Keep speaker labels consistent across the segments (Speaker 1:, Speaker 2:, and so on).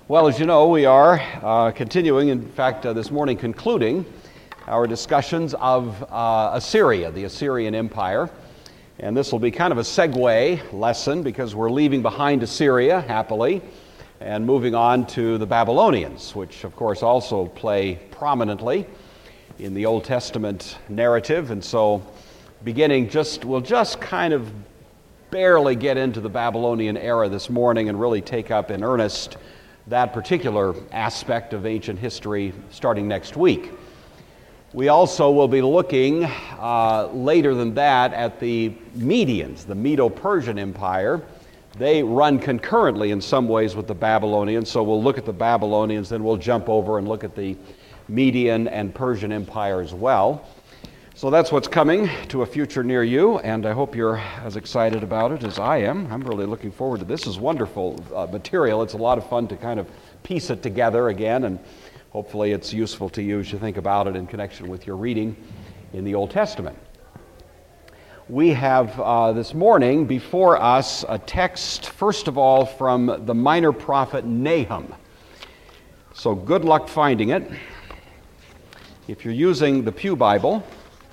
Speaker 1: Well, as you know, we are continuing, in fact, this morning concluding our discussions of Assyria, the Assyrian Empire. And this will be kind of a segue lesson because we're leaving behind Assyria, happily, and moving on to the Babylonians, which, of course, also play prominently in the Old Testament narrative. And so we'll just kind of barely get into the Babylonian era this morning and really take up in earnest that particular aspect of ancient history starting next week. We also will be looking later than that at the Medians, the Medo-Persian Empire. They run concurrently in some ways with the Babylonians, so we'll look at the Babylonians, then we'll jump over and look at the Median and Persian Empire as well. So that's what's coming to a future near you, and I hope you're as excited about it as I am. I'm really looking forward to this. This is wonderful material. It's a lot of fun to kind of piece it together again, and hopefully it's useful to you as you think about it in connection with your reading in the Old Testament. We have this morning before us a text, first of all, from the minor prophet Nahum. So good luck finding it. If you're using the Pew Bible,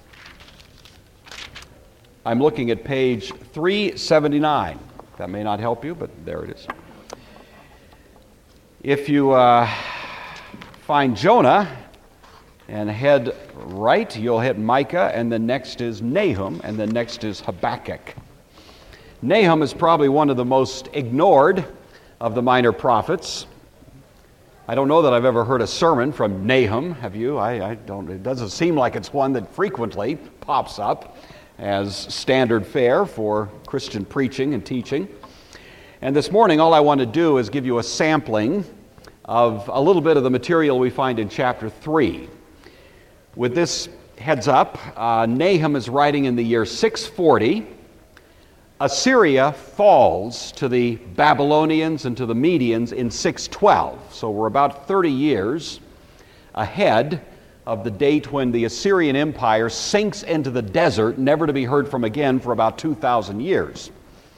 Speaker 1: I'm looking at page 379. That may not help you, but there it is. If you find Jonah and head right, you'll hit Micah, and then next is Nahum, and then next is Habakkuk. Nahum is probably one of the most ignored of the minor prophets. I don't know that I've ever heard a sermon from Nahum. Have you? I don't. It doesn't seem like it's one that frequently pops up as standard fare for Christian preaching and teaching. And this morning, all I want to do is give you a sampling of a little bit of the material we find in chapter 3. With this heads up, Nahum is writing in the year 640. Assyria falls to the Babylonians and to the Medians in 612. So we're about 30 years ahead of the date when the Assyrian Empire sinks into the desert, never to be heard from again for about 2,000 years.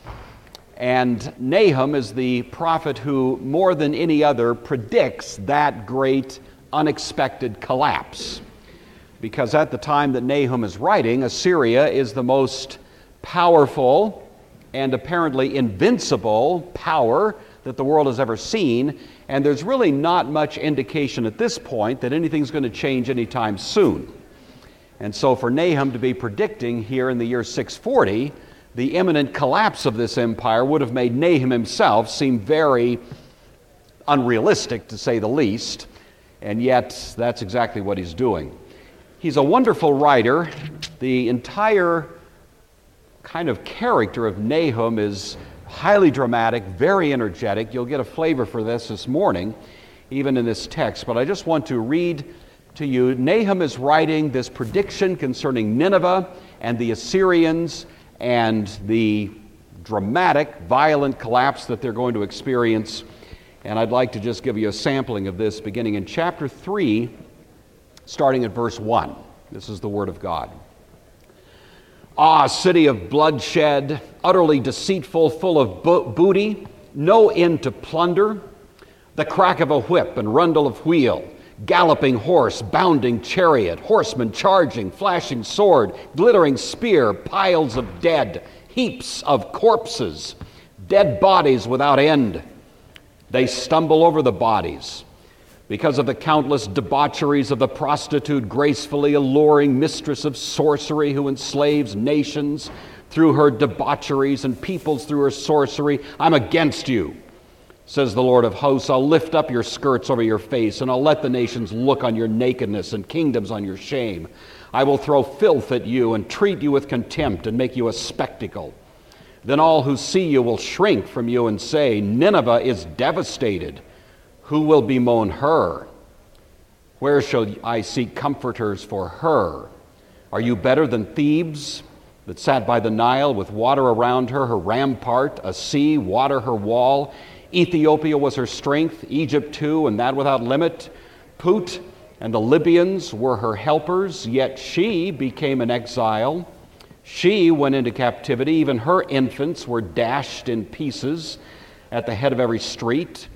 Speaker 1: And Nahum is the prophet who, more than any other, predicts that great unexpected collapse. Because at the time that Nahum is writing, Assyria is the most powerful and apparently invincible power that the world has ever seen, and there's really not much indication at this point that anything's going to change anytime soon. And so for Nahum to be predicting here in the year 640 the imminent collapse of this empire would have made Nahum himself seem very unrealistic, to say the least, and yet that's exactly what he's doing. He's a wonderful writer. The entire kind of character of Nahum is highly dramatic, very energetic. You'll get a flavor for this morning, even in this text. But I just want to read to you. Nahum is writing this prediction concerning Nineveh and the Assyrians and the dramatic, violent collapse that they're going to experience. And I'd like to just give you a sampling of this beginning in chapter 3, starting at verse 1. This is the Word of God. Ah, city of bloodshed, utterly deceitful, full of booty, no end to plunder, the crack of a whip and rundle of wheel, galloping horse, bounding chariot, horseman charging, flashing sword, glittering spear, piles of dead, heaps of corpses, dead bodies without end. They stumble over the bodies because of the countless debaucheries of the prostitute, gracefully alluring mistress of sorcery who enslaves nations through her debaucheries and peoples through her sorcery. I'm against you, says the Lord of hosts. I'll lift up your skirts over your face, and I'll let the nations look on your nakedness and kingdoms on your shame. I will throw filth at you and treat you with contempt and make you a spectacle. Then all who see you will shrink from you and say, Nineveh is devastated. Who will bemoan her? Where shall I seek comforters for her? Are you better than Thebes, that sat by the Nile with water around her, her rampart, a sea, water her wall? Ethiopia was her strength, Egypt too, and that without limit. Put and the Libyans were her helpers, yet she became an exile. She went into captivity. Even her infants were dashed in pieces at the head of every street.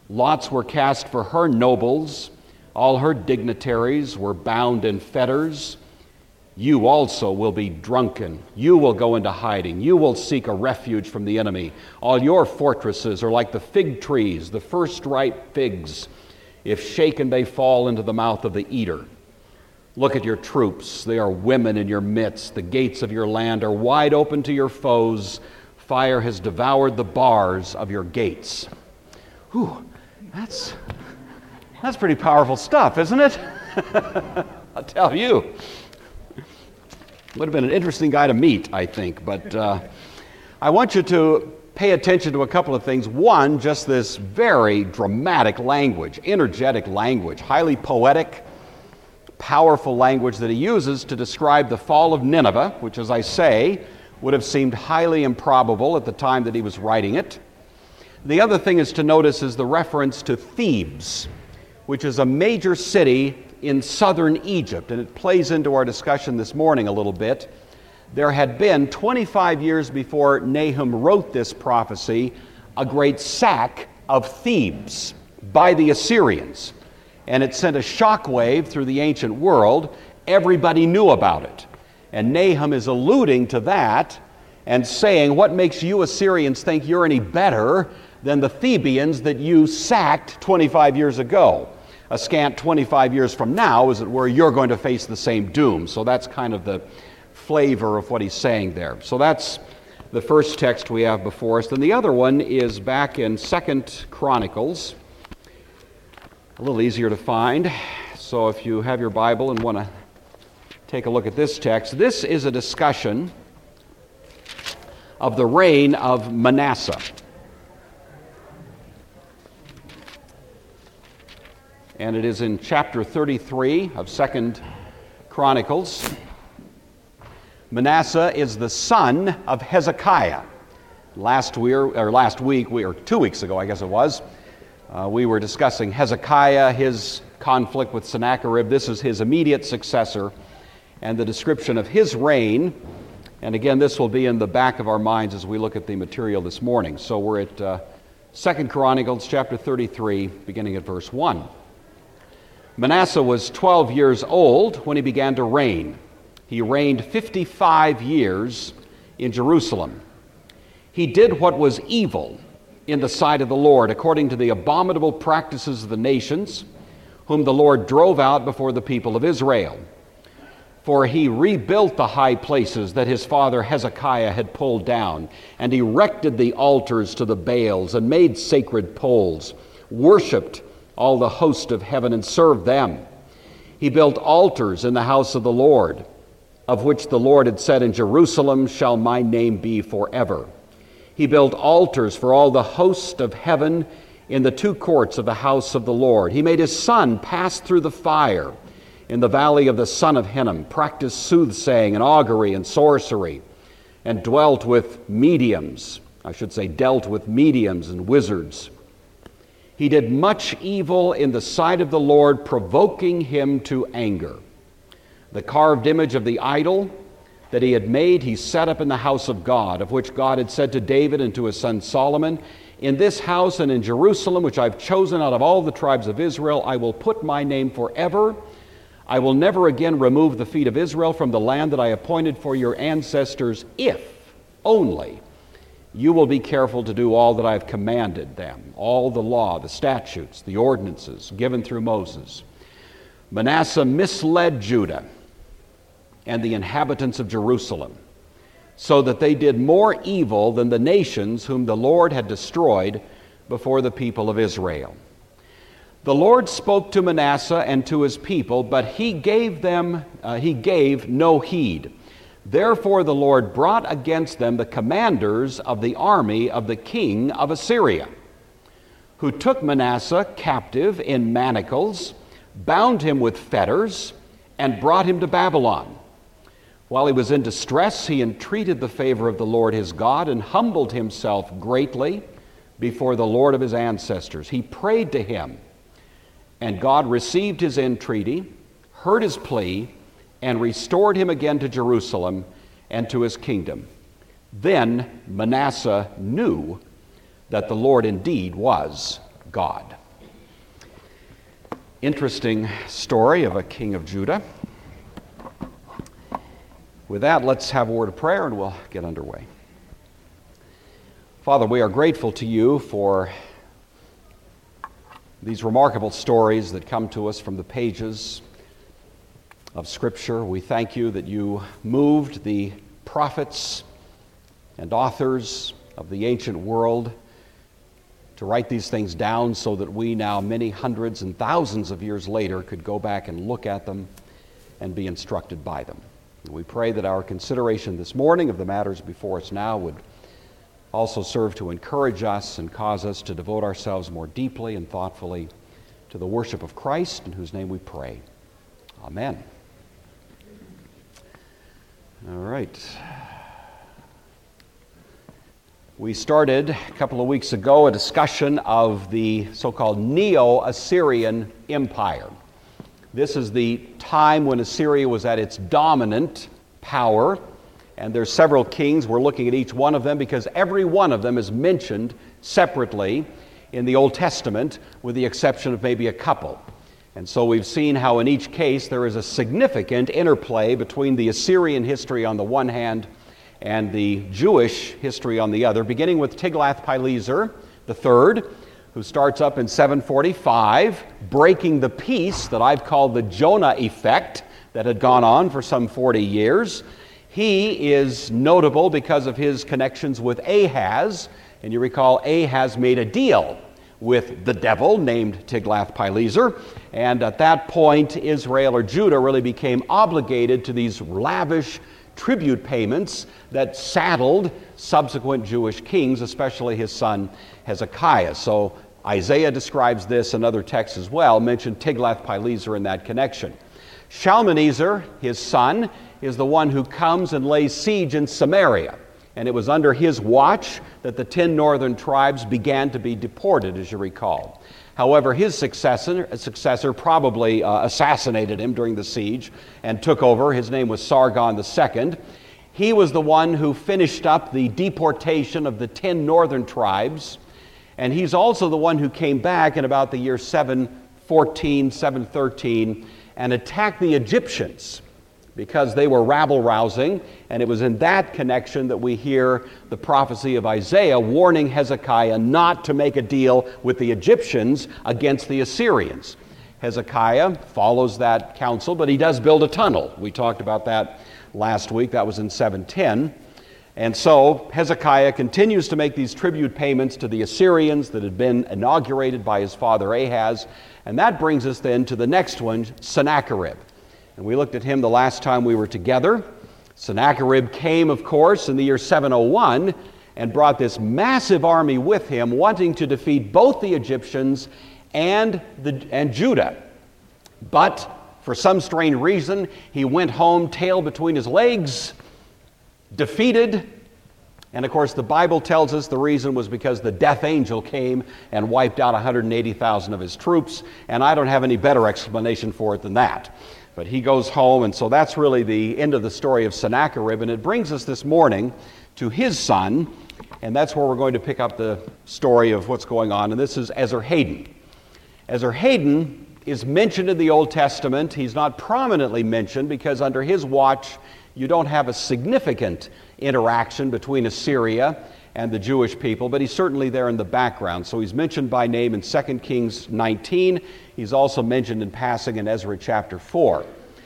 Speaker 1: Lots were cast for her nobles. All her dignitaries were bound in fetters. You also will be drunken. You will go into hiding. You will seek a refuge from the enemy. All your fortresses are like the fig trees, the first ripe figs. If shaken, they fall into the mouth of the eater. Look at your troops. They are women in your midst. The gates of your land are wide open to your foes. Fire has devoured the bars of your gates. Whew, that's pretty powerful stuff, isn't it? I'll tell you. Would have been an interesting guy to meet, I think. But I want you to pay attention to a couple of things. One, just this very dramatic language, energetic language, highly poetic, powerful language that he uses to describe the fall of Nineveh, which, as I say, would have seemed highly improbable at the time that he was writing it. The other thing is to notice is the reference to Thebes, which is a major city in southern Egypt, and it plays into our discussion this morning a little bit. There had been, 25 years before Nahum wrote this prophecy, a great sack of Thebes by the Assyrians, and it sent a shockwave through the ancient world. Everybody knew about it, and Nahum is alluding to that and saying, what makes you Assyrians think you're any better than the Thebians that you sacked 25 years ago? A scant 25 years from now, as it were, you're going to face the same doom. So that's kind of the flavor of what he's saying there. So that's the first text we have before us. And the other one is back in 2 Chronicles, a little easier to find. So if you have your Bible and want to take a look at this text, this is a discussion of the reign of Manasseh. And it is in chapter 33 of 2 Chronicles. Manasseh is the son of Hezekiah. Last week, or 2 weeks ago, I guess it was, we were discussing Hezekiah, his conflict with Sennacherib. This is his immediate successor, and the description of his reign. And again, this will be in the back of our minds as we look at the material this morning. So we're at 2 Chronicles chapter 33, beginning at verse 1. Manasseh was 12 years old when he began to reign. He reigned 55 years in Jerusalem. He did what was evil in the sight of the Lord, according to the abominable practices of the nations, whom the Lord drove out before the people of Israel. For he rebuilt the high places that his father Hezekiah had pulled down, and erected the altars to the Baals, and made sacred poles, worshipped all the host of heaven, and served them. He built altars in the house of the Lord, of which the Lord had said, in Jerusalem shall my name be forever. He built altars for all the host of heaven in the two courts of the house of the Lord. He made his son pass through the fire in the valley of the son of Hinnom, practiced soothsaying and augury and sorcery, and dealt with mediums and wizards. He did much evil in the sight of the Lord, provoking him to anger. The carved image of the idol that he had made, he set up in the house of God, of which God had said to David and to his son Solomon, in this house and in Jerusalem, which I've chosen out of all the tribes of Israel, I will put my name forever. I will never again remove the feet of Israel from the land that I appointed for your ancestors, if only you will be careful to do all that I have commanded them, all the law, the statutes, the ordinances given through Moses. Manasseh misled Judah and the inhabitants of Jerusalem, so that they did more evil than the nations whom the Lord had destroyed before the people of Israel. The Lord spoke to Manasseh and to his people, but he gave no heed. Therefore the Lord brought against them the commanders of the army of the king of Assyria, who took Manasseh captive in manacles, bound him with fetters, and brought him to Babylon. While he was in distress, he entreated the favor of the Lord his God and humbled himself greatly before the Lord of his ancestors. He prayed to him, and God received his entreaty, heard his plea, and restored him again to Jerusalem and to his kingdom. Then Manasseh knew that the Lord indeed was God. Interesting story of a king of Judah. With that, let's have a word of prayer and we'll get underway. Father, we are grateful to you for these remarkable stories that come to us from the pages of Scripture. We thank you that you moved the prophets and authors of the ancient world to write these things down so that we now, many hundreds and thousands of years later, could go back and look at them and be instructed by them. And we pray that our consideration this morning of the matters before us now would also serve to encourage us and cause us to devote ourselves more deeply and thoughtfully to the worship of Christ, in whose name we pray. Amen. All right. We started a couple of weeks ago a discussion of the so-called Neo-Assyrian Empire. This is the time when Assyria was at its dominant power, and there's several kings. We're looking at each one of them because every one of them is mentioned separately in the Old Testament, with the exception of maybe a couple. And so we've seen how in each case there is a significant interplay between the Assyrian history on the one hand and the Jewish history on the other, beginning with Tiglath-Pileser III, who starts up in 745, breaking the peace that I've called the Jonah effect that had gone on for some 40 years. He is notable because of his connections with Ahaz, and you recall Ahaz made a deal with the devil named Tiglath-Pileser, and at that point Israel or Judah really became obligated to these lavish tribute payments that saddled subsequent Jewish kings, especially his son Hezekiah. So Isaiah describes this, and other texts as well mention Tiglath-Pileser in that connection. Shalmaneser, his son, is the one who comes and lays siege in Samaria. And it was under his watch that the 10 northern tribes began to be deported, as you recall. However, his successor probably assassinated him during the siege and took over. His name was Sargon II. He was the one who finished up the deportation of the 10 northern tribes, and he's also the one who came back in about the year 714, 713, and attacked the Egyptians because they were rabble-rousing, and it was in that connection that we hear the prophecy of Isaiah warning Hezekiah not to make a deal with the Egyptians against the Assyrians. Hezekiah follows that counsel, but he does build a tunnel. We talked about that last week. That was in 710. And so Hezekiah continues to make these tribute payments to the Assyrians that had been inaugurated by his father Ahaz, and that brings us then to the next one, Sennacherib. And we looked at him the last time we were together. Sennacherib came, of course, in the year 701 and brought this massive army with him, wanting to defeat both the Egyptians and Judah. But for some strange reason, he went home tail between his legs, defeated. And of course, the Bible tells us the reason was because the death angel came and wiped out 180,000 of his troops. And I don't have any better explanation for it than that. But he goes home, and so that's really the end of the story of Sennacherib. And it brings us this morning to his son, and that's where we're going to pick up the story of what's going on. And this is Esarhaddon. Esarhaddon is mentioned in the Old Testament. He's not prominently mentioned because under his watch you don't have a significant interaction between Assyria and the Jewish people, but he's certainly there in the background. So he's mentioned by name in 2 Kings 19. He's also mentioned in passing in Ezra chapter 4.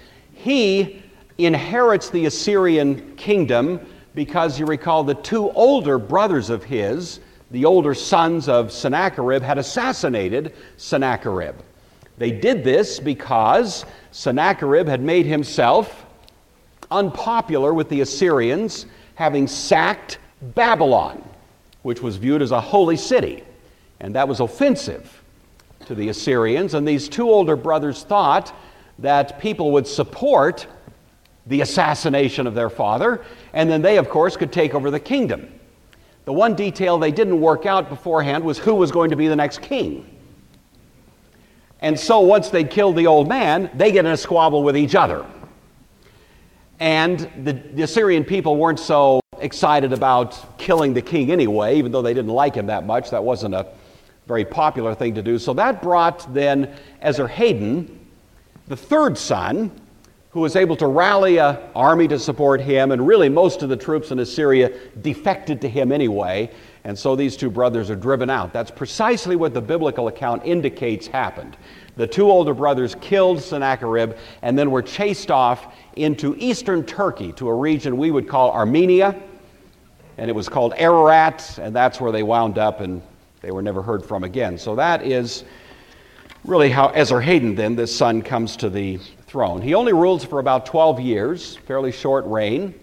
Speaker 1: He inherits the Assyrian kingdom because you recall the two older brothers of his, the older sons of Sennacherib, had assassinated Sennacherib. They did this because Sennacherib had made himself unpopular with the Assyrians, having sacked Babylon, which was viewed as a holy city, and that was offensive to the Assyrians. And these two older brothers thought that people would support the assassination of their father, and then they, of course, could take over the kingdom. The one detail they didn't work out beforehand was who was going to be the next king. And so once they'd killed the old man, they get in a squabble with each other. And the Assyrian people weren't so excited about killing the king anyway, even though they didn't like him that much. That wasn't a very popular thing to do. So that brought then Esarhaddon, the third son, who was able to rally an army to support him, and really most of the troops in Assyria defected to him anyway, and so these two brothers are driven out. That's precisely what the biblical account indicates happened. The two older brothers killed Sennacherib and then were chased off into eastern Turkey to a region we would call Armenia, and it was called Ararat, and that's where they wound up, and they were never heard from again. So that is really how Esarhaddon, then, this son, comes to the throne. He only rules for about 12 years, fairly short reign.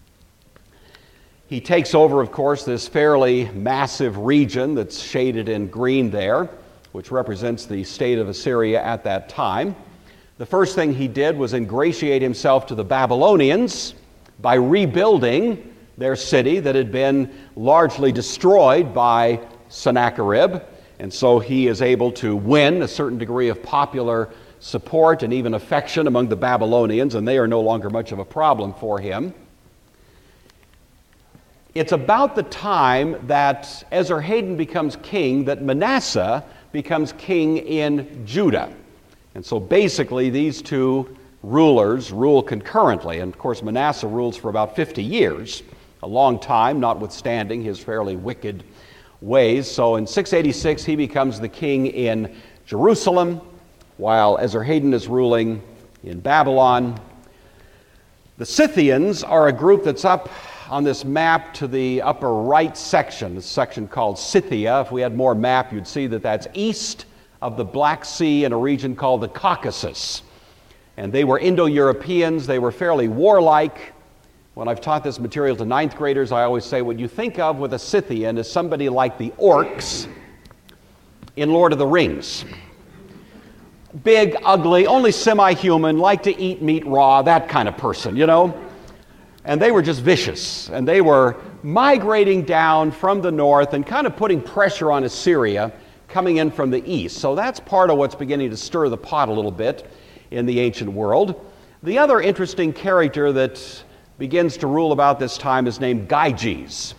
Speaker 1: He takes over, of course, this fairly massive region that's shaded in green there, which represents the state of Assyria at that time. The first thing he did was ingratiate himself to the Babylonians by rebuilding their city that had been largely destroyed by Sennacherib. And so he is able to win a certain degree of popular support and even affection among the Babylonians, and they are no longer much of a problem for him. It's about the time that Esarhaddon becomes king that Manasseh becomes king in Judah. And so basically these two rulers rule concurrently. And of course Manasseh rules for about 50 years, a long time, notwithstanding his fairly wicked ways. So in 686 he becomes the king in Jerusalem, while Esarhaddon is ruling in Babylon. The Scythians are a group that's up on this map to the upper right section, this section called Scythia. If we had more map, you'd see that that's east of the Black Sea in a region called the Caucasus. And they were Indo-Europeans. They were fairly warlike. When I've taught this material to ninth graders, I always say what you think of with a Scythian is somebody like the orcs in Lord of the Rings. Big, ugly, only semi-human, like to eat meat raw, that kind of person, you know? And they were just vicious, and they were migrating down from the north and kind of putting pressure on Assyria coming in from the east. So that's part of what's beginning to stir the pot a little bit in the ancient world. The other interesting character that begins to rule about this time is named Gyges.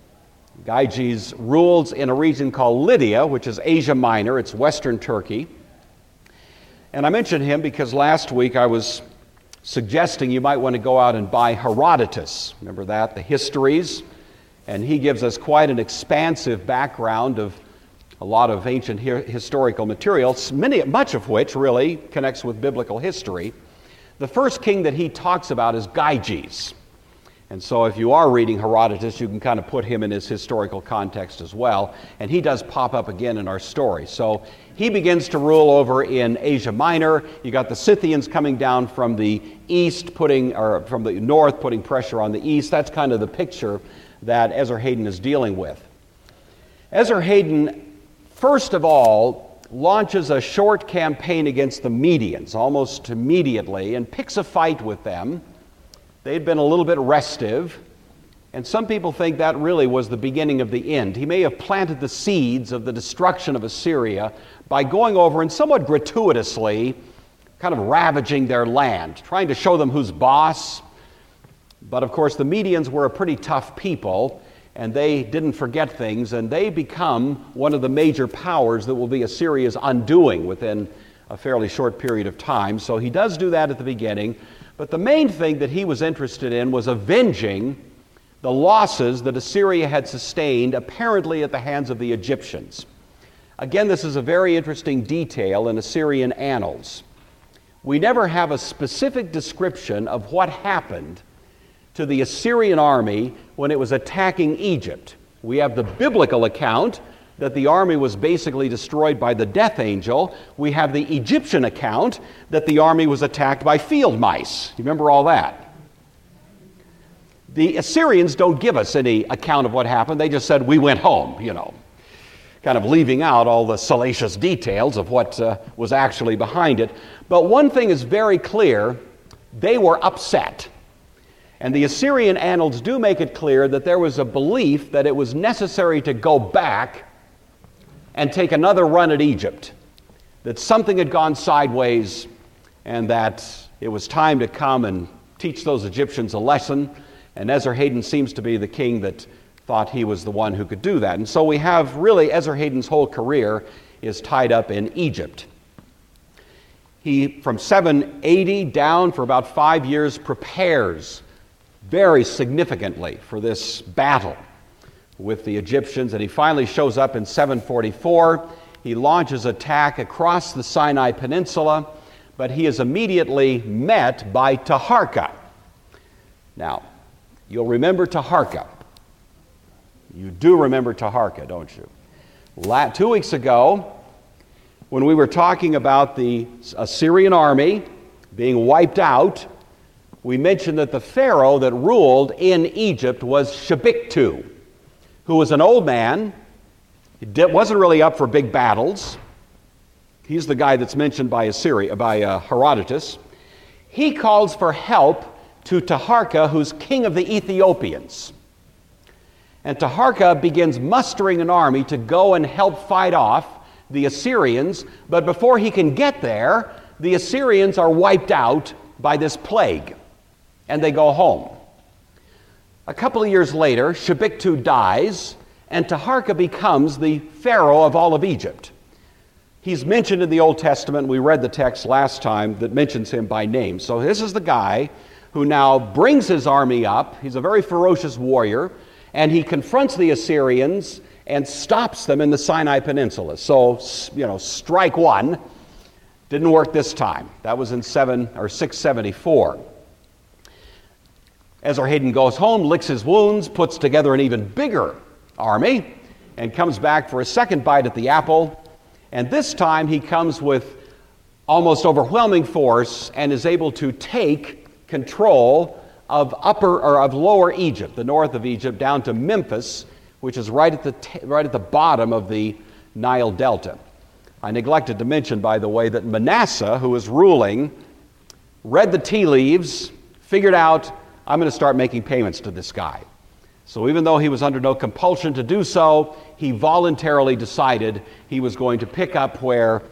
Speaker 1: Gyges rules in a region called Lydia, which is Asia Minor. It's western Turkey. And I mentioned him because last week I was suggesting you might want to go out and buy Herodotus. Remember that? The histories. And he gives us quite an expansive background of a lot of ancient historical materials, much of which really connects with biblical history. The first king that he talks about is Gyges. And so if you are reading Herodotus, you can kind of put him in his historical context as well. And he does pop up again in our story. So he begins to rule over in Asia Minor. You got the Scythians coming down from the east, from the north, putting pressure on the east. That's kind of the picture that Esarhaddon is dealing with. Esarhaddon, first of all, launches a short campaign against the Medians almost immediately and picks a fight with them. They'd been a little bit restive, and some people think that really was the beginning of the end. He may have planted the seeds of the destruction of Assyria by going over and somewhat gratuitously kind of ravaging their land, trying to show them who's boss. But of course, the Medians were a pretty tough people, and they didn't forget things, and they become one of the major powers that will be Assyria's undoing within a fairly short period of time. So he does do that at the beginning. But the main thing that he was interested in was avenging the losses that Assyria had sustained, apparently at the hands of the Egyptians. Again, this is a very interesting detail in Assyrian annals. We never have a specific description of what happened to the Assyrian army when it was attacking Egypt. We have the biblical account that the army was basically destroyed by the death angel. We have the Egyptian account that the army was attacked by field mice. You remember all that? The Assyrians don't give us any account of what happened. They just said, we went home, kind of leaving out all the salacious details of what was actually behind it. But one thing is very clear, they were upset. And the Assyrian annals do make it clear that there was a belief that it was necessary to go back and take another run at Egypt, that something had gone sideways and that it was time to come and teach those Egyptians a lesson. And Esarhaddon seems to be the king that thought he was the one who could do that. And so we have really Esarhaddon's whole career is tied up in Egypt. He, from 780 down for about 5 years, prepares very significantly for this battle with the Egyptians, and he finally shows up in 744. He launches attack across the Sinai Peninsula, but he is immediately met by Taharka. Now, you'll remember Taharka. You do remember Taharka, don't you? 2 weeks ago, when we were talking about the Assyrian army being wiped out, we mentioned that the Pharaoh that ruled in Egypt was Shebiktu, who was an old man. He wasn't really up for big battles. He's the guy that's mentioned by Herodotus. He calls for help to Taharka, who's king of the Ethiopians. And Taharka begins mustering an army to go and help fight off the Assyrians, but before he can get there, the Assyrians are wiped out by this plague, and they go home. A couple of years later, Shebiktu dies, and Taharka becomes the pharaoh of all of Egypt. He's mentioned in the Old Testament. We read the text last time that mentions him by name. So this is the guy who now brings his army up. He's a very ferocious warrior, and he confronts the Assyrians and stops them in the Sinai Peninsula. So, strike one. Didn't work this time. That was in 674. Esarhaddon goes home, licks his wounds, puts together an even bigger army, and comes back for a second bite at the apple. And this time he comes with almost overwhelming force and is able to take control of lower Egypt, the north of Egypt, down to Memphis, which is right at the bottom of the Nile Delta. I neglected to mention, by the way, that Manasseh, who was ruling, read the tea leaves, figured out, I'm going to start making payments to this guy. So even though he was under no compulsion to do so, he voluntarily decided he was going to pick up where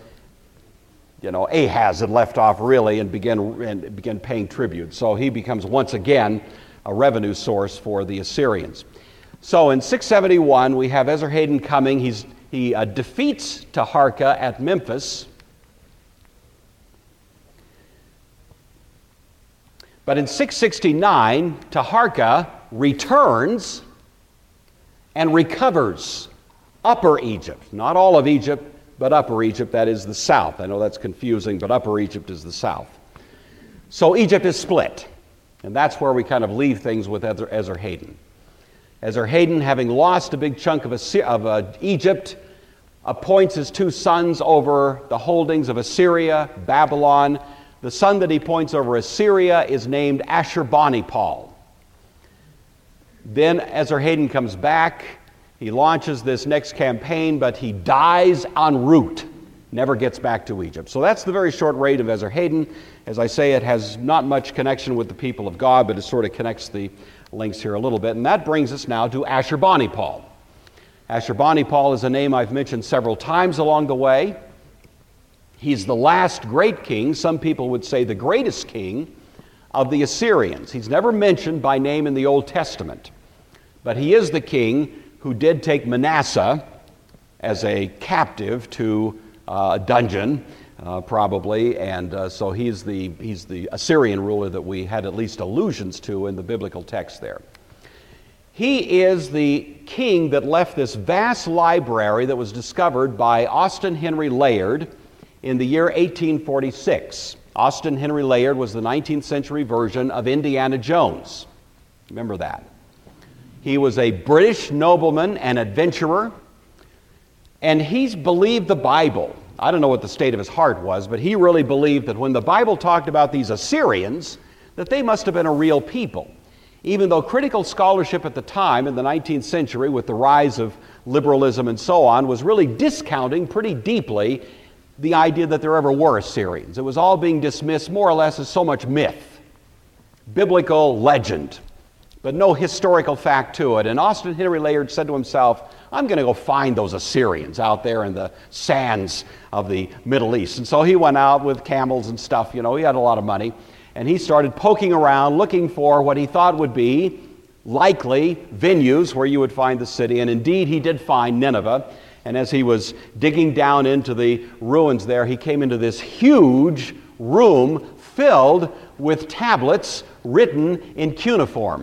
Speaker 1: Ahaz had left off, really, and begin paying tribute. So he becomes once again a revenue source for the Assyrians. So in 671, we have Esarhaddon coming. He defeats Taharka at Memphis. But in 669, Taharka returns and recovers Upper Egypt. Not all of Egypt, but Upper Egypt, that is the south. I know that's confusing, but Upper Egypt is the south. So Egypt is split. And that's where we kind of leave things with Esarhaddon. Esarhaddon, having lost a big chunk of Egypt, appoints his 2 sons over the holdings of Assyria, Babylon. The son that he appoints over Assyria is named Ashurbanipal. Then Esarhaddon comes back. He launches this next campaign, but he dies en route, never gets back to Egypt. So that's the very short reign of Esarhaddon. As I say, it has not much connection with the people of God, but it sort of connects the links here a little bit. And that brings us now to Ashurbanipal. Ashurbanipal is a name I've mentioned several times along the way. He's the last great king, some people would say the greatest king, of the Assyrians. He's never mentioned by name in the Old Testament, but he is the king who did take Manasseh as a captive to a dungeon, probably, and so he's the Assyrian ruler that we had at least allusions to in the biblical text there. He is the king that left this vast library that was discovered by Austin Henry Layard in the year 1846. Austin Henry Layard was the 19th century version of Indiana Jones. Remember that. He was a British nobleman and adventurer, and he's believed the Bible. I don't know what the state of his heart was, but he really believed that when the Bible talked about these Assyrians, that they must have been a real people. Even though critical scholarship at the time, in the 19th century, with the rise of liberalism and so on, was really discounting pretty deeply the idea that there ever were Assyrians. It was all being dismissed more or less as so much myth, biblical legend, but no historical fact to it. And Austin Henry Layard said to himself, I'm going to go find those Assyrians out there in the sands of the Middle East. And so he went out with camels and stuff, he had a lot of money, and he started poking around looking for what he thought would be likely venues where you would find the city, and indeed he did find Nineveh. And as he was digging down into the ruins there, he came into this huge room filled with tablets written in cuneiform.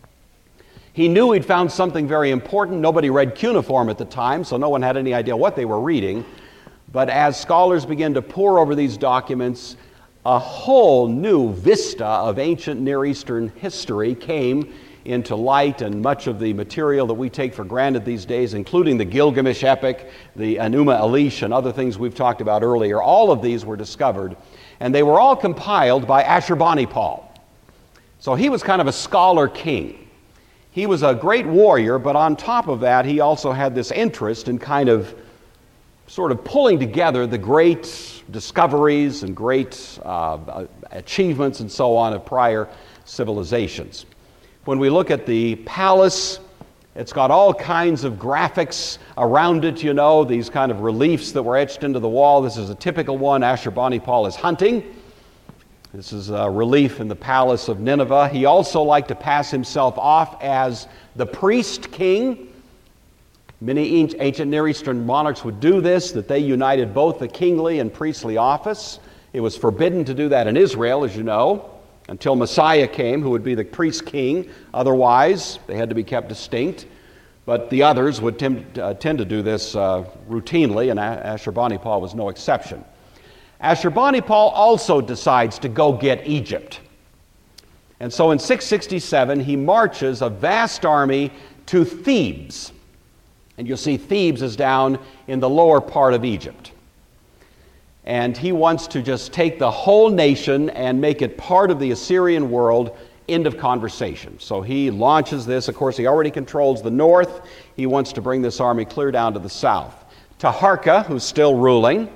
Speaker 1: He knew he'd found something very important. Nobody read cuneiform at the time, so no one had any idea what they were reading. But as scholars began to pore over these documents, a whole new vista of ancient Near Eastern history came into light, and much of the material that we take for granted these days, including the Gilgamesh epic, the Enuma Elish, and other things we've talked about earlier, all of these were discovered, and they were all compiled by Ashurbanipal. So he was kind of a scholar king. He was a great warrior, but on top of that, he also had this interest in kind of sort of pulling together the great discoveries and great achievements and so on of prior civilizations. When we look at the palace, it's got all kinds of graphics around it, you know, these kind of reliefs that were etched into the wall. This is a typical one. Ashurbanipal is hunting. This is a relief in the palace of Nineveh. He also liked to pass himself off as the priest king. Many ancient Near Eastern monarchs would do this, that they united both the kingly and priestly office. It was forbidden to do that in Israel, as you know, until Messiah came, who would be the priest king. Otherwise, they had to be kept distinct. But the others would tend to do this routinely, and Ashurbanipal was no exception. Ashurbanipal also decides to go get Egypt. And so in 667, he marches a vast army to Thebes. And you'll see Thebes is down in the lower part of Egypt. And he wants to just take the whole nation and make it part of the Assyrian world. End of conversation. So he launches this. Of course, he already controls the north. He wants to bring this army clear down to the south. Taharka, who's still ruling,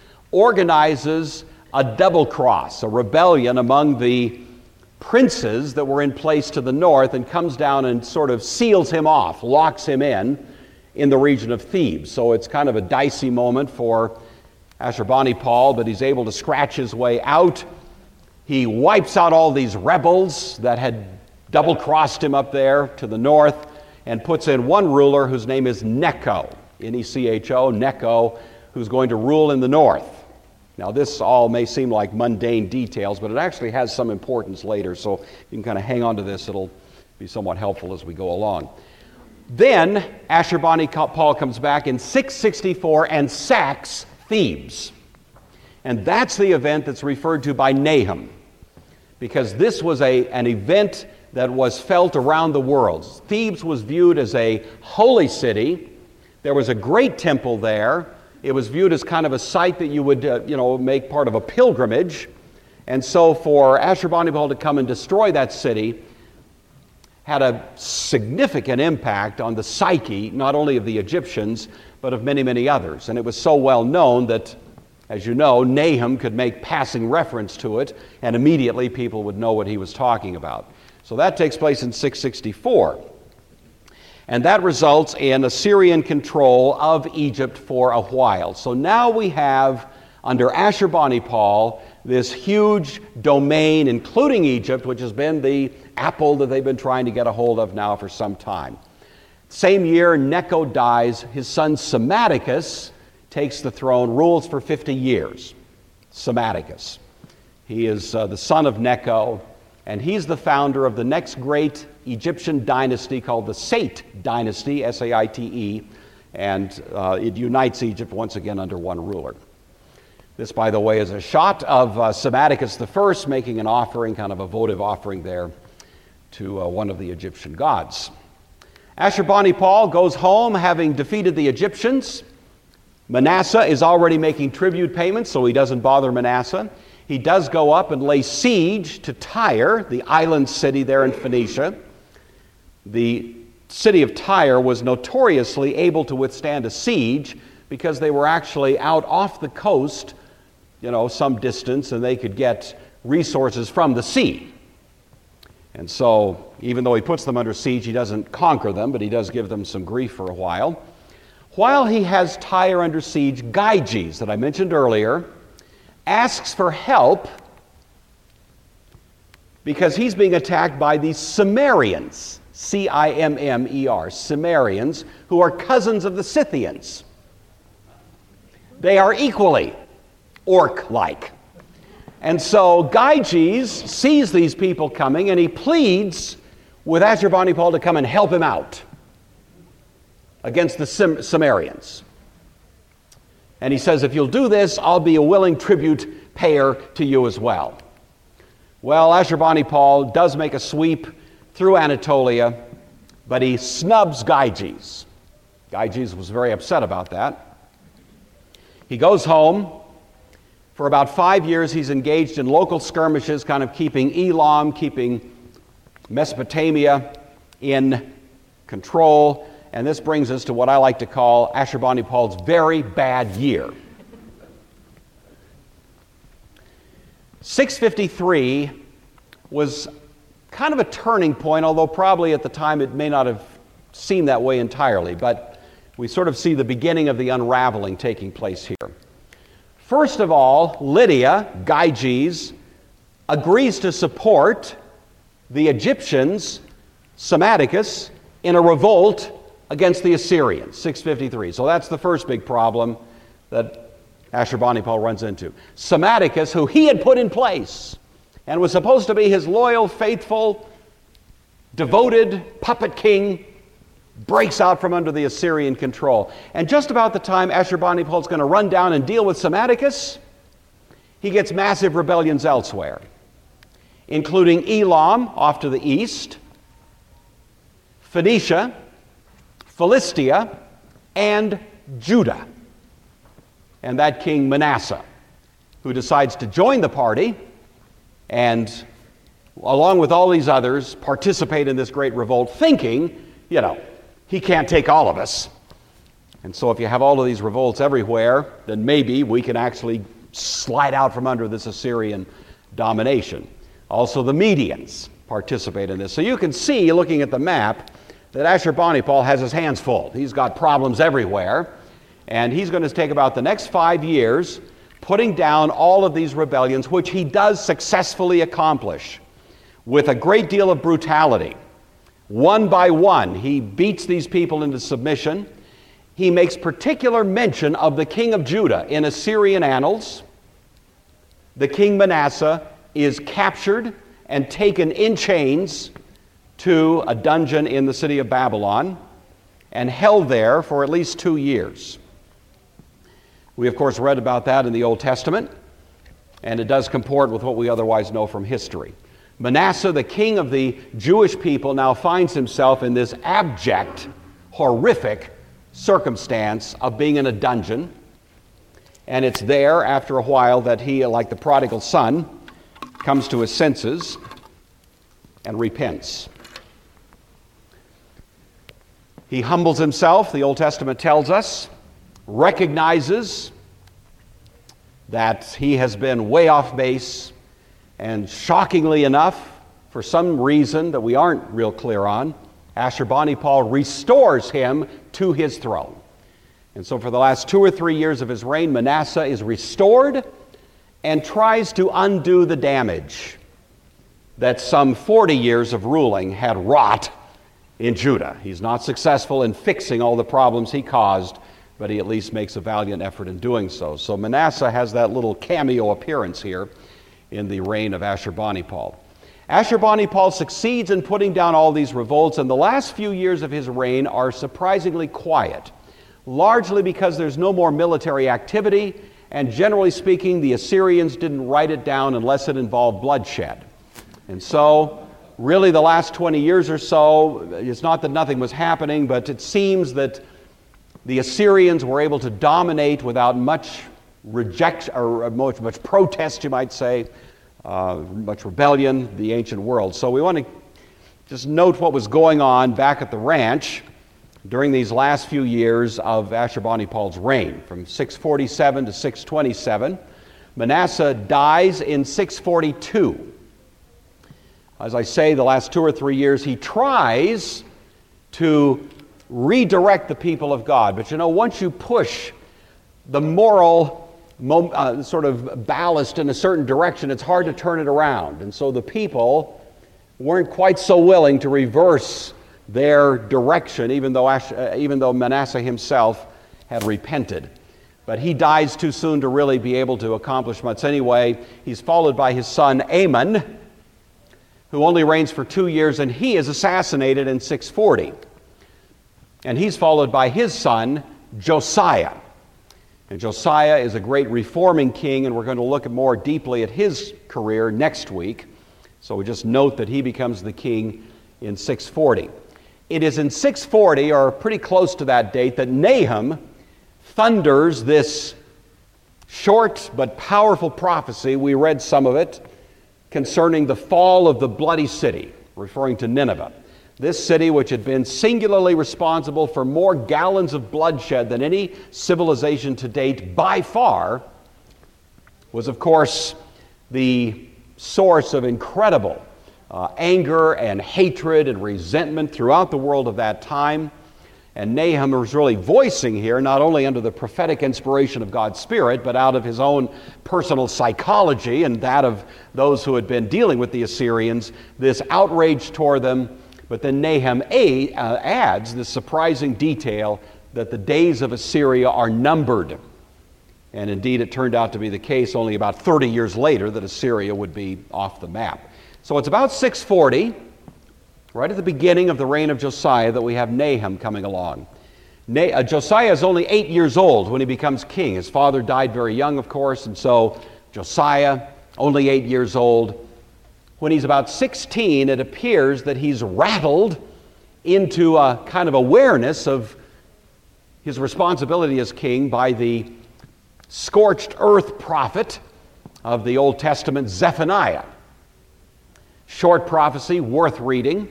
Speaker 1: organizes a double cross, a rebellion among the princes that were in place to the north, and comes down and sort of seals him off, locks him in the region of Thebes. So it's kind of a dicey moment for Ashurbanipal, but he's able to scratch his way out. He wipes out all these rebels that had double-crossed him up there to the north, and puts in one ruler whose name is Necho, N-E-C-H-O, Necho, who's going to rule in the north. Now, this all may seem like mundane details, but it actually has some importance later, so you can kind of hang on to this. It'll be somewhat helpful as we go along. Then Ashurbanipal comes back in 664 and sacks Thebes. And that's the event that's referred to by Nahum, because this was an event that was felt around the world. Thebes was viewed as a holy city. There was a great temple there. It was viewed as kind of a site that you would, make part of a pilgrimage. And so for Ashurbanipal to come and destroy that city had a significant impact on the psyche, not only of the Egyptians, but of many, many others. And it was so well known that, as you know, Nahum could make passing reference to it, and immediately people would know what he was talking about. So that takes place in 664. And that results in Assyrian control of Egypt for a while. So now we have, under Ashurbanipal, this huge domain, including Egypt, which has been the apple that they've been trying to get a hold of now for some time. Same year, Necho dies. His son Psammetichus takes the throne, rules for 50 years. Psammetichus. He is the son of Necho, and he's the founder of the next great Egyptian dynasty called the Sate dynasty, S-A-I-T-E, and it unites Egypt once again under one ruler. This, by the way, is a shot of Psammetichus I making an offering, kind of a votive offering there to one of the Egyptian gods. Ashurbanipal goes home having defeated the Egyptians. Manasseh is already making tribute payments, so he doesn't bother Manasseh. He does go up and lay siege to Tyre, the island city there in Phoenicia. The city of Tyre was notoriously able to withstand a siege because they were actually out off the coast, some distance, and they could get resources from the sea. And so, even though he puts them under siege, he doesn't conquer them, but he does give them some grief for a while. While he has Tyre under siege, Gyges, that I mentioned earlier, asks for help because he's being attacked by these Cimmerians. Cimmer, Cimmerians, who are cousins of the Scythians. They are equally orc-like. And so Gyges sees these people coming, and he pleads with Ashurbanipal to come and help him out against the Cimmerians. And he says, if you'll do this, I'll be a willing tribute payer to you as well. Well, Ashurbanipal does make a sweep through Anatolia, but he snubs Gyges. Gyges was very upset about that. He goes home. For about 5 years, he's engaged in local skirmishes, kind of keeping Elam, keeping Mesopotamia in control. And this brings us to what I like to call Ashurbanipal's very bad year. 653 was kind of a turning point, although probably at the time it may not have seemed that way entirely. But we sort of see the beginning of the unraveling taking place here. First of all, Lydia, Gyges, agrees to support the Egyptians, Psammetichus, in a revolt against the Assyrians, 653. So that's the first big problem that Ashurbanipal runs into. Psammetichus, who he had put in place and was supposed to be his loyal, faithful, devoted puppet king, breaks out from under the Assyrian control. And just about the time Ashurbanipal is going to run down and deal with Psammetichus, he gets massive rebellions elsewhere, including Elam off to the east, Phoenicia, Philistia, and Judah. And that king Manasseh, who decides to join the party and, along with all these others, participate in this great revolt, thinking, he can't take all of us. And so if you have all of these revolts everywhere, then maybe we can actually slide out from under this Assyrian domination. Also, the Medians participate in this. So you can see, looking at the map, that Ashurbanipal has his hands full. He's got problems everywhere. And he's going to take about the next 5 years putting down all of these rebellions, which he does successfully accomplish with a great deal of brutality. One by one, he beats these people into submission. He makes particular mention of the king of Judah in Assyrian annals. The king Manasseh is captured and taken in chains to a dungeon in the city of Babylon and held there for at least 2 years. We, of course, read about that in the Old Testament, and it does comport with what we otherwise know from history. Manasseh, the king of the Jewish people, now finds himself in this abject, horrific circumstance of being in a dungeon. And it's there, after a while, that he, like the prodigal son, comes to his senses and repents. He humbles himself, the Old Testament tells us, recognizes that he has been way off base, and shockingly enough, for some reason that we aren't real clear on, Ashurbanipal restores him to his throne. And so for the last 2 or 3 years of his reign, Manasseh is restored and tries to undo the damage that some 40 years of ruling had wrought in Judah. He's not successful in fixing all the problems he caused, but he at least makes a valiant effort in doing so. So Manasseh has that little cameo appearance here in the reign of Ashurbanipal. Ashurbanipal succeeds in putting down all these revolts, and the last few years of his reign are surprisingly quiet, largely because there's no more military activity, and generally speaking, the Assyrians didn't write it down unless it involved bloodshed. And so, really the last 20 years or so, it's not that nothing was happening, but it seems that the Assyrians were able to dominate without much rejection, or much protest, you might say, much rebellion, the ancient world. So we want to just note what was going on back at the ranch during these last few years of Ashurbanipal's reign, from 647 to 627. Manasseh dies in 642. As I say, the last 2 or 3 years, he tries to redirect the people of God. But once you push the moral sort of ballast in a certain direction, it's hard to turn it around. And so the people weren't quite so willing to reverse their direction, even though Manasseh himself had repented. But he dies too soon to really be able to accomplish much anyway. He's followed by his son Amon, who only reigns for 2 years, and he is assassinated in 640. And he's followed by his son Josiah. And Josiah is a great reforming king, and we're going to look more deeply at his career next week. So we just note that he becomes the king in 640. It is in 640, or pretty close to that date, that Nahum thunders this short but powerful prophecy. We read some of it concerning the fall of the bloody city, referring to Nineveh. This city, which had been singularly responsible for more gallons of bloodshed than any civilization to date by far, was of course the source of incredible anger and hatred and resentment throughout the world of that time. And Nahum was really voicing here, not only under the prophetic inspiration of God's Spirit, but out of his own personal psychology and that of those who had been dealing with the Assyrians, this outrage toward them. But then Nahum adds this surprising detail that the days of Assyria are numbered. And indeed, it turned out to be the case only about 30 years later that Assyria would be off the map. So it's about 640, right at the beginning of the reign of Josiah, that we have Nahum coming along. Josiah is only 8 years old when he becomes king. His father died very young, of course, and so Josiah, only 8 years old. When he's about 16, it appears that he's rattled into a kind of awareness of his responsibility as king by the scorched earth prophet of the Old Testament, Zephaniah. Short prophecy, worth reading.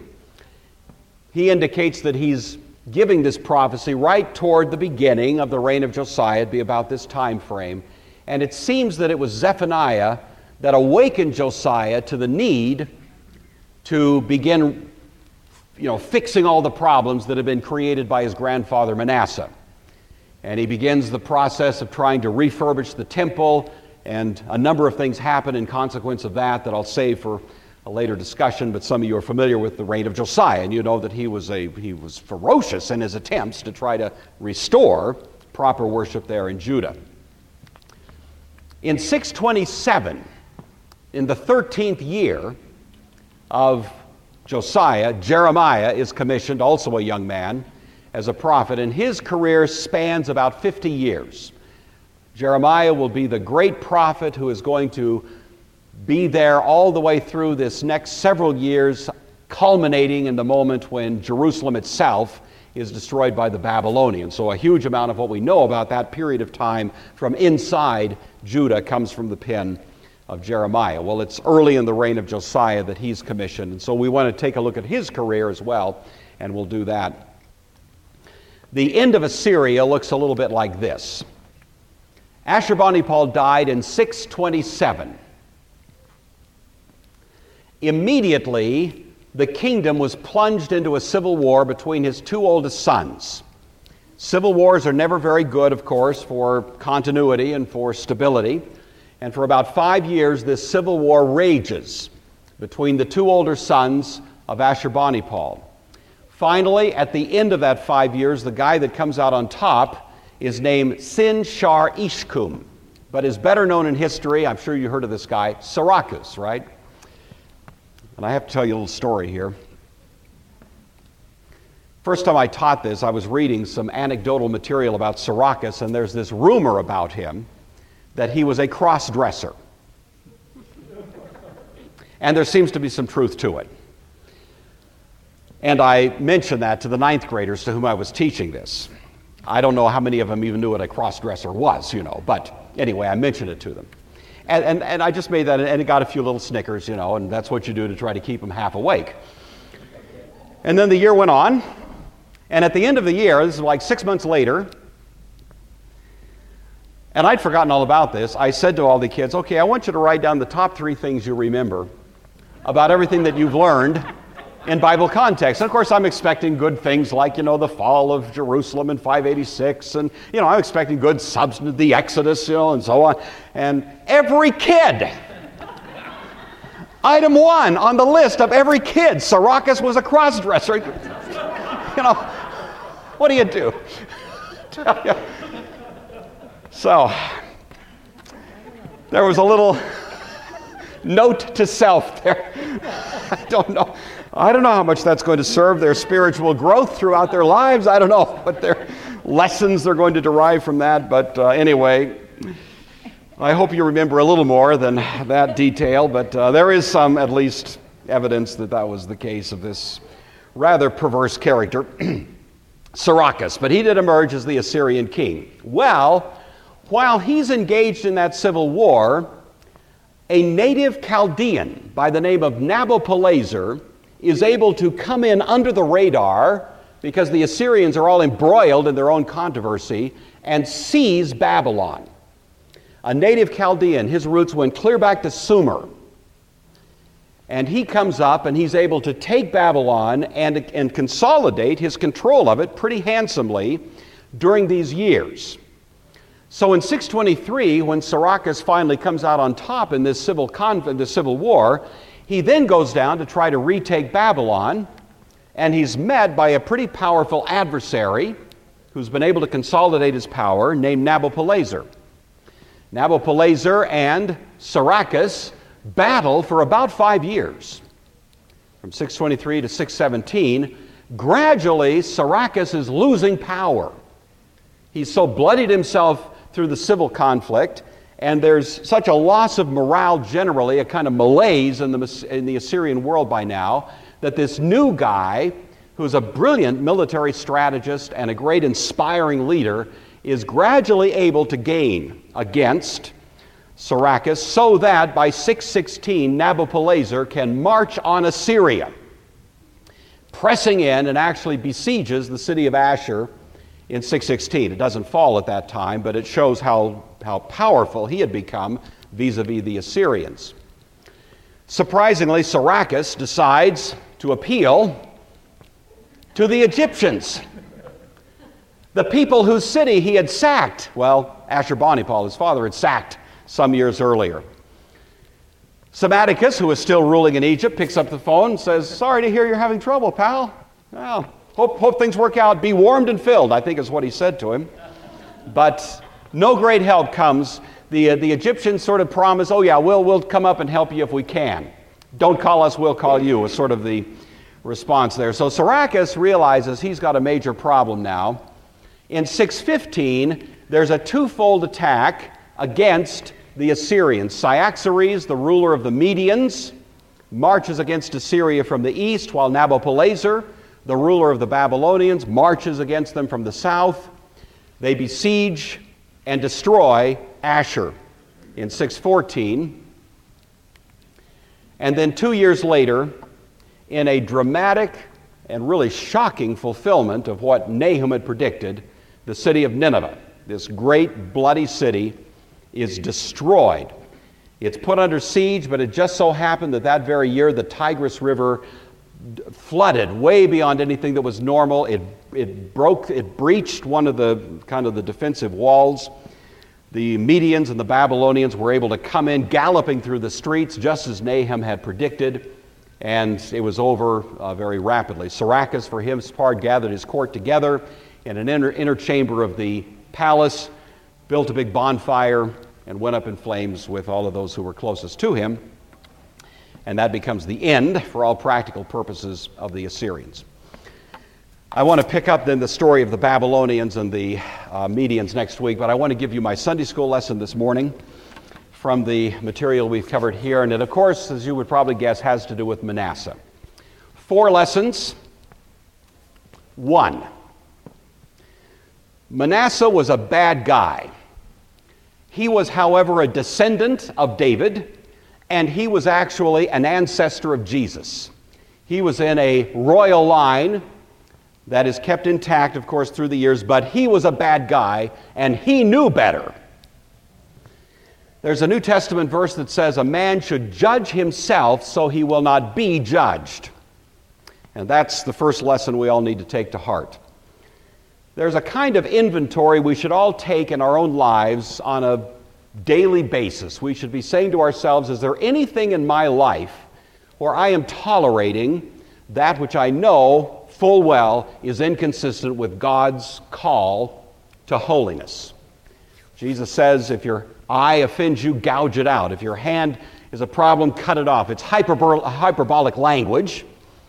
Speaker 1: He indicates that he's giving this prophecy right toward the beginning of the reign of Josiah. It'd be about this time frame. And it seems that it was Zephaniah that awakened Josiah to the need to begin, fixing all the problems that had been created by his grandfather Manasseh. And he begins the process of trying to refurbish the temple, and a number of things happen in consequence of that I'll save for a later discussion. But some of you are familiar with the reign of Josiah, and you know that he was ferocious in his attempts to try to restore proper worship there in Judah. In 627, in the 13th year of Josiah, Jeremiah is commissioned, also a young man, as a prophet, and his career spans about 50 years. Jeremiah will be the great prophet who is going to be there all the way through this next several years, culminating in the moment when Jerusalem itself is destroyed by the Babylonians. So a huge amount of what we know about that period of time from inside Judah comes from the pen of Jeremiah. Well, it's early in the reign of Josiah that he's commissioned, and so we want to take a look at his career as well, and we'll do that. The end of Assyria looks a little bit like this. Ashurbanipal died in 627. Immediately, the kingdom was plunged into a civil war between his two oldest sons. Civil wars are never very good, of course, for continuity and for stability. And for about 5 years, this civil war rages between the two older sons of Ashurbanipal. Finally, at the end of that 5 years, the guy that comes out on top is named Sin-shar-ishkum, but is better known in history, I'm sure you heard of this guy, Sarakas, right? And I have to tell you a little story here. First time I taught this, I was reading some anecdotal material about Sarakas, and there's this rumor about him that he was a cross-dresser. And there seems to be some truth to it. And I mentioned that to the 9th graders to whom I was teaching this. I don't know how many of them even knew what a cross-dresser was, but anyway, I mentioned it to them. And I just made that, and it got a few little snickers, and that's what you do to try to keep them half awake. And then the year went on, and at the end of the year, this is like 6 months later, and I'd forgotten all about this, I said to all the kids, okay, I want you to write down the top 3 things you remember about everything that you've learned in Bible context. And of course, I'm expecting good things like, the fall of Jerusalem in 586, and, I'm expecting good substance, the Exodus, and so on. And every kid, item 1 on the list of every kid, Sarakas was a cross-dresser. What do you do? Tell you. So, there was a little note to self there. I don't know how much that's going to serve their spiritual growth throughout their lives. I don't know what their lessons they're going to derive from that. But anyway, I hope you remember a little more than that detail. But there is some, at least, evidence that was the case of this rather perverse character, Sarachus. But he did emerge as the Assyrian king. Well, while he's engaged in that civil war, a native Chaldean by the name of Nabopolassar is able to come in under the radar because the Assyrians are all embroiled in their own controversy and seize Babylon. A native Chaldean, his roots went clear back to Sumer. And he comes up and he's able to take Babylon and consolidate his control of it pretty handsomely during these years. So in 623, when Sarachus finally comes out on top in this civil war, he then goes down to try to retake Babylon, and he's met by a pretty powerful adversary who's been able to consolidate his power, named Nabopolassar. Nabopolassar and Sarachus battle for about 5 years, from 623 to 617. Gradually, Sarachus is losing power. He's so bloodied himself through the civil conflict, and there's such a loss of morale generally, a kind of malaise in the Assyrian world by now, that this new guy, who's a brilliant military strategist and a great inspiring leader, is gradually able to gain against Sarachus, so that by 616 Nabopolassar can march on Assyria, pressing in and actually besieges the city of Ashur in 616. It doesn't fall at that time, but it shows how powerful he had become vis-a-vis the Assyrians. Surprisingly, Sarachus decides to appeal to the Egyptians, the people whose city he had sacked. Well, Ashurbanipal, his father, had sacked some years earlier. Psammaticus, who is still ruling in Egypt, picks up the phone and says, "Sorry to hear you're having trouble, pal. Well, hope things work out. Be warmed and filled," I think is what he said to him. But no great help comes. The Egyptians sort of promise, "Oh yeah, we'll come up and help you if we can. Don't call us, we'll call you," is sort of the response there. So Sarachus realizes he's got a major problem now. In 615, there's a twofold attack against the Assyrians. Cyaxares, the ruler of the Medians, marches against Assyria from the east, while Nabopolassar, the ruler of the Babylonians, marches against them from the south. They besiege and destroy Ashur in 614. And then 2 years later, in a dramatic and really shocking fulfillment of what Nahum had predicted, the city of Nineveh, this great bloody city, is destroyed. It's put under siege, but it just so happened that very year the Tigris River flooded way beyond anything that was normal. It breached one of the kind of the defensive walls. The Medians and the Babylonians were able to come in galloping through the streets just as Nahum had predicted, and it was over very rapidly. Sarachus, for his part, gathered his court together in an inner chamber of the palace, built a big bonfire, and went up in flames with all of those who were closest to him. And that becomes the end, for all practical purposes, of the Assyrians. I want to pick up then the story of the Babylonians and the Medians next week, but I want to give you my Sunday school lesson this morning from the material we've covered here. And it, of course, as you would probably guess, has to do with Manasseh. 4 lessons. 1. Manasseh was a bad guy. He was, however, a descendant of David, and he was actually an ancestor of Jesus. He was in a royal line that is kept intact, of course, through the years, but he was a bad guy, and he knew better. There's a New Testament verse that says, "A man should judge himself so he will not be judged." And that's the first lesson we all need to take to heart. There's a kind of inventory we should all take in our own lives on a daily basis. We should be saying to ourselves, is there anything in my life where I am tolerating that which I know full well is inconsistent with God's call to holiness. Jesus says, if your eye offends you, gouge it out. If your hand is a problem, cut it off. It's hyperbolic language,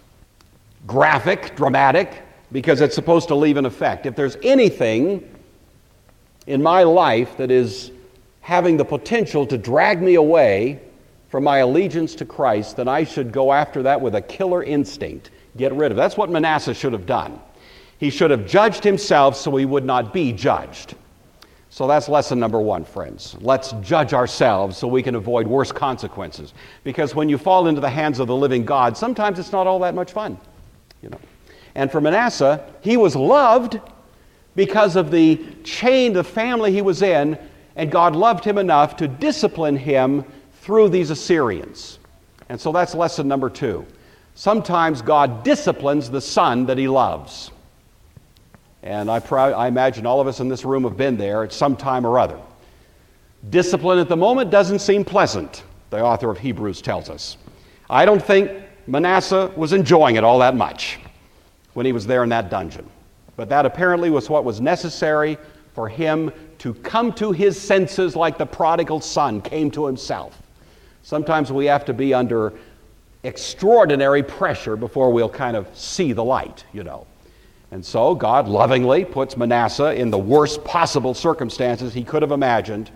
Speaker 1: graphic, dramatic, because it's supposed to leave an effect. If there's anything in my life that is having the potential to drag me away from my allegiance to Christ, then I should go after that with a killer instinct. Get rid of it. That's what Manasseh should have done. He should have judged himself so he would not be judged. So that's lesson number one, friends. Let's judge ourselves so we can avoid worse consequences. Because when you fall into the hands of the living God, sometimes it's not all that much fun. And for Manasseh, he was loved because of the chain, the family he was in, and God loved him enough to discipline him through these Assyrians. And so that's lesson number two. Sometimes God disciplines the son that he loves. And I imagine all of us in this room have been there at some time or other. Discipline at the moment doesn't seem pleasant, the author of Hebrews tells us. I don't think Manasseh was enjoying it all that much when he was there in that dungeon. But that apparently was what was necessary for him to come to his senses like the prodigal son came to himself. Sometimes we have to be under extraordinary pressure before we'll kind of see the light, And so God lovingly puts Manasseh in the worst possible circumstances he could have imagined.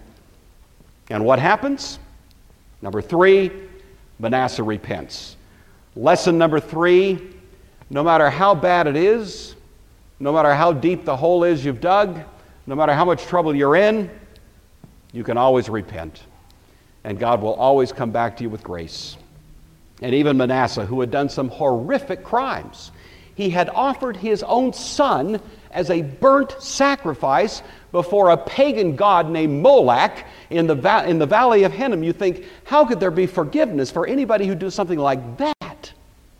Speaker 1: And what happens? Number three, Manasseh repents. Lesson number three, no matter how bad it is, no matter how deep the hole is you've dug, no matter how much trouble you're in, you can always repent. And God will always come back to you with grace. And even Manasseh, who had done some horrific crimes, he had offered his own son as a burnt sacrifice before a pagan god named Moloch in the valley of Hinnom. You think, how could there be forgiveness for anybody who does something like that?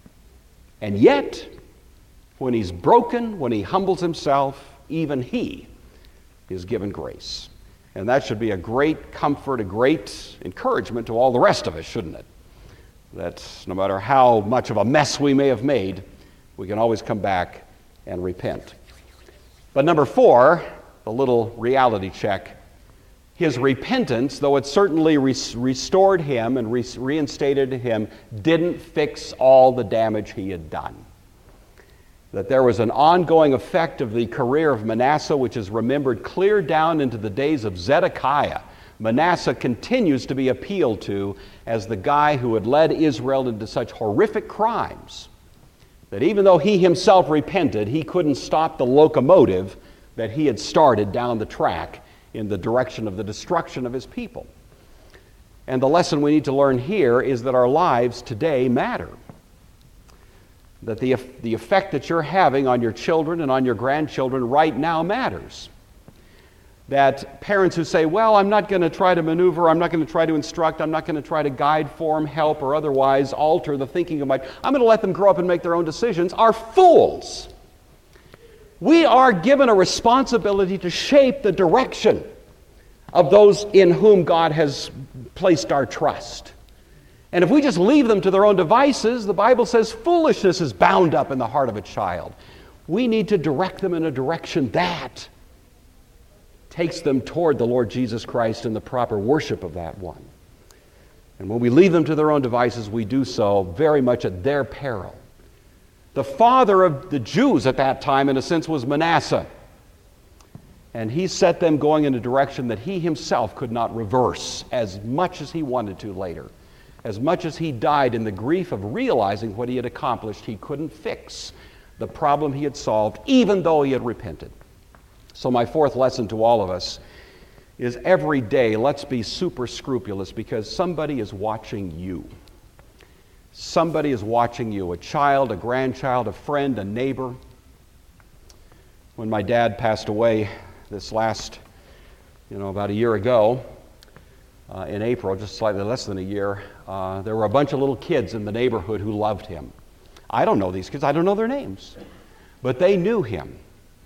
Speaker 1: And yet, when he's broken, when he humbles himself, even he is given grace. And that should be a great comfort, a great encouragement to all the rest of us, shouldn't it? That no matter how much of a mess we may have made, we can always come back and repent. But number four, the little reality check, his repentance, though it certainly restored him and reinstated him, didn't fix all the damage he had done. That there was an ongoing effect of the career of Manasseh, which is remembered clear down into the days of Zedekiah. Manasseh continues to be appealed to as the guy who had led Israel into such horrific crimes that even though he himself repented, he couldn't stop the locomotive that he had started down the track in the direction of the destruction of his people. And the lesson we need to learn here is that our lives today matter. That the effect that you're having on your children and on your grandchildren right now matters. That parents who say, well, I'm not going to try to maneuver, I'm not going to try to instruct, I'm not going to try to guide, form, help, or otherwise alter the thinking of I'm going to let them grow up and make their own decisions, are fools. We are given a responsibility to shape the direction of those in whom God has placed our trust. And if we just leave them to their own devices, the Bible says foolishness is bound up in the heart of a child. We need to direct them in a direction that takes them toward the Lord Jesus Christ and the proper worship of that one. And when we leave them to their own devices, we do so very much at their peril. The father of the Jews at that time, in a sense, was Manasseh. And he set them going in a direction that he himself could not reverse as much as he wanted to later. As much as he died in the grief of realizing what he had accomplished, he couldn't fix the problem he had solved, even though he had repented. So my fourth lesson to all of us is every day let's be super scrupulous because somebody is watching you. Somebody is watching you, a child, a grandchild, a friend, a neighbor. When my dad passed away this last, about a year ago, in April, just slightly less than a year, there were a bunch of little kids in the neighborhood who loved him. I don't know these kids, I don't know their names, but they knew him.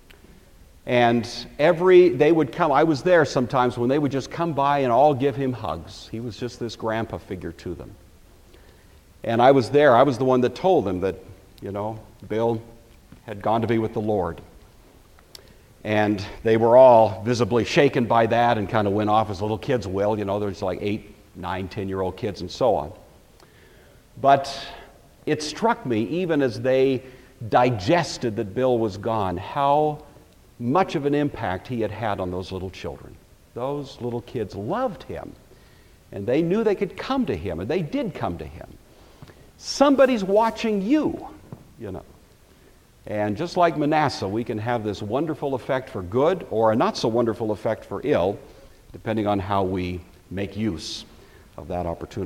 Speaker 1: And they would come, I was there sometimes when they would just come by and all give him hugs. He was just this grandpa figure to them. And I was there, I was the one that told them that, Bill had gone to be with the Lord. And they were all visibly shaken by that and kind of went off as little kids will. You know, there's like 8, 9, 10-year-old kids and so on. But it struck me, even as they digested that Bill was gone, how much of an impact he had had on those little children. Those little kids loved him, and they knew they could come to him, and they did come to him. Somebody's watching you, you know. And just like Manasseh, we can have this wonderful effect for good or a not so wonderful effect for ill, depending on how we make use of that opportunity.